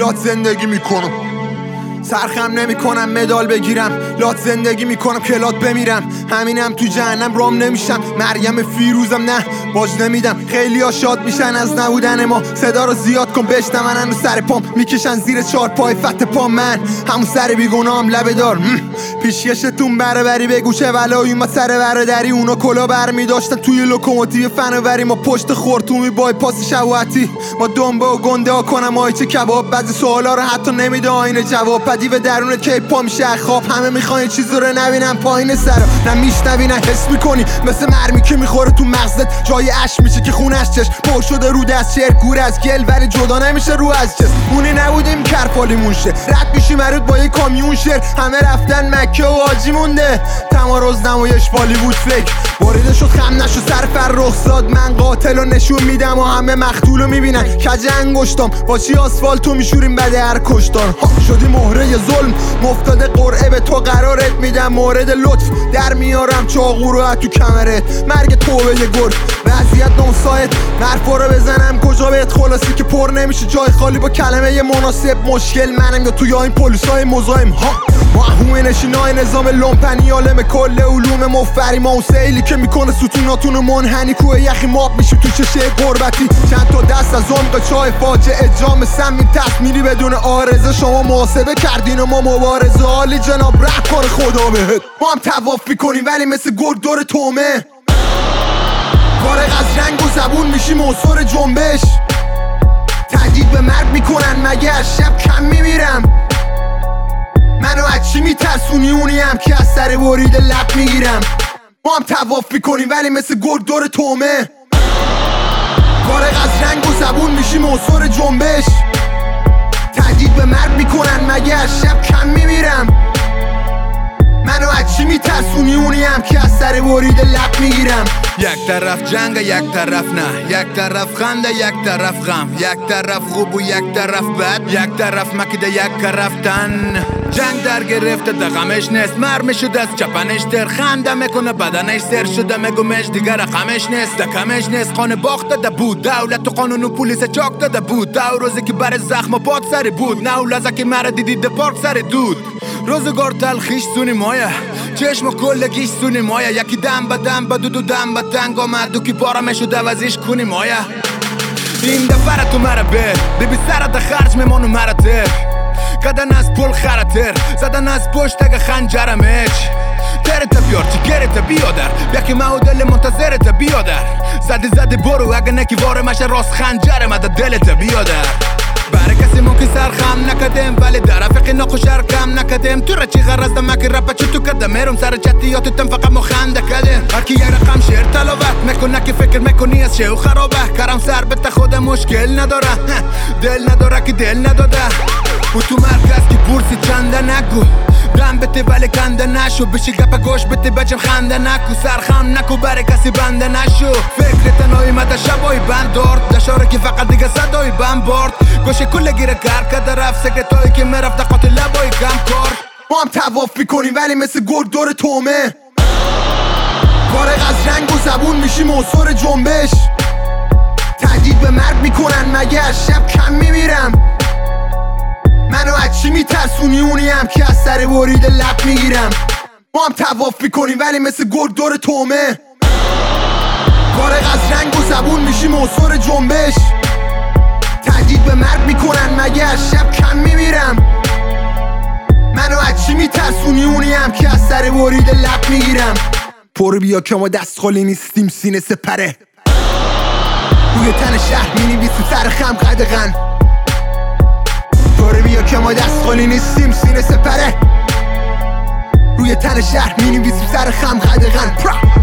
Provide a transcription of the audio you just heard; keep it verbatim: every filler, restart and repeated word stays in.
لات زندگی میکنم، سرخم نمی کنم مدال بگیرم، لات زندگی میکنم که لات بمیرم. همینم تو جهنم رام نمیشم، مریم فیروزم نه باج نمیدم. خیلی ها شاد میشن از نبودن ما، صدا رو زیاد کن بشنون. رو سر پام میکشن زیر چار پای فت پام، من همون سر بیگنام لبه دار. پیشکشتون بره بری بگو چه ولایی ما سر برادری. اونا کلا برمی داشتن توی لوکوموتیو فناوری، ما پشت خورتومی بای پاس شواتی. ما دنبه و گنده ها کنم آیچه کباب، بعضی سوالا رو حتی نمیده آینه جواب. دیو درون که پا میشه خواب، همه میخوان این چیز رو نبینن پایین سر، نه میشنوی نه حس میکنی. مثل مرمی که میخوره تو مغزت، جای اش میشه که خونش چش پر شده رو دست. شعر گور از گل ولی جدا نمیشه رو از جس. اونی نبودیم کرفالیمون شه، رد میشی مرود با یه کامیون شعر. همه رفتن مکه و حاجی مونده، تمارز نمایش بالیوود فکر وارده شد خم نشو سر فرخ زاد. من قاتل رو نشون میدم و همه مقتول رو میبینن کج انگشتام. با چی آسفالتو میشوریم بده هر کشتان. شدی مهره ظلم مفتاده قرعه به تو قرارت میدم. مورد لطف در میارم چاقو رو تو کمرت، مرگ توبه یه گل وضعیت نوسایت. مرفا رو بزنم کجا بهت خلاصی که پر نمیشه جای خالی با کلمه یه مناسب. مشکل منم یا تو یا این پلیسای مزاحم ها. ما همه نشینای نظام لومپنی عالم کل علوم مفری. ما اون سیلی که میکنه ستوناتونو منحنی. کوه یخی ماب میشیم تو چشه قربتی. چند تا دست از عمق چای فاجعه جام سمیم تصمیری بدون آرزه. شما محاسبه کردین و ما مبارزه. عالی جناب رحم کنه خدا بهت. ما هم طواف میکنیم ولی مثل گرگ دور تومه. فارغ از رنگ و زبون میشیم عنصر جنبش. تهدید به مرگ میکنن مگه از شب کم میمیرم. منو از چی میترسونی؟ اونیم که از سر برید لب میگیرم. ما هم طواف میکنیم ولی مثل گرگ دور تومه. فارغ از رنگ و زبون میشیم عنصر جنبش. تهدید به مرگ میکنن مگه از شب کم میمیرم. منو از چی میترسونی؟ اونیم که از سر برید لب میگیرم. یک طرف جنگ یک طرف نه، یک طرف خنده یک طرف غم، یک طرف خوب و یک طرف بد، یک طرف مکیده یک رفتن. جنگ در گرفته ده غمش نیست، مرمی شده از چپنش تر. خنده میکنه بدنش سر شده میگومش دیگر رقمش نیست. ده کمش نیست خانه باخته ده بود، دولت و قانون و پولیس چاک داده بود. دو روزی که بر زخم و پاد سر بود، نه لحظه که مرا دیدی ده پارک سر دود. روزگار تلخیش سونی مایه، چشم و کلگیش سونی مایه. یکی دم به دم به دو دم به دنگ آمد و کی پارمه شده وزیش کنی مایه. این دفعه تو مرا بر ببی سرت خرج میمانو مرا تر. کدن از پل خراتر زدن از پشت اگه خنجرمش. ترت بیار چی گرت بیادر، یکی ما و دل منتظرت بیادر. زدی زدی برو اگه نکی واره مشه راست خنجر مده دلت بیادر. برای کسی ممکن سرخم نکدم ولی در رفقی نخوشر کم نکدم. تو را چی غرز دمه که رپا چی تو کده میرم سر چطیاتتم فقط مخنده کدم. هرکی یه رقم شعر تلاوت میکنه که فکر میکنی از شه و خرابه. کرم سر بته خود مشکل نداره، دل نداره که دل نداده. و تو مرکز که پرسی چنده نگو، دم بته ولی کنده نشو. بشی گپ گوش بته بچم خنده نکو. سرخم نکو برای کسی بنده نشو. فکر تنهایی مده شبای بند دارد، دشاره که فقط دیگه صدای بند برد. گوشه کل گیره کار کده رفت سکرتایی که میرفت قاتل لبای کم کار. ما هم طواف میکنیم ولی مثل گرگ دور تومه. فارغ از رنگ و زبون میشیم عنصر جنبش. تهدید به مرگ میکنن مگه از شب کم میمیرم. منو از چی میترسونی؟ اونیم که از سر برید لب میگیرم. ما هم طواف میکنیم ولی مثل گرگ دور تومه. فارغ از رنگ و زبون میشیم عنصر جنبش. تهدید به مرگ میکنن مگه از شب کم میمیرم. منو از چی میترسونی؟ اونیم که از سر برید لب میگیرم. پر بیا که ما دست خالی نیستیم سینه سپره. روی تن شهر مینویسیم سر خم قدغن. پر بیا که ما دست خالی نیستیم سینه سپره. روی تن شهر مینویسیم سر خم قدغن.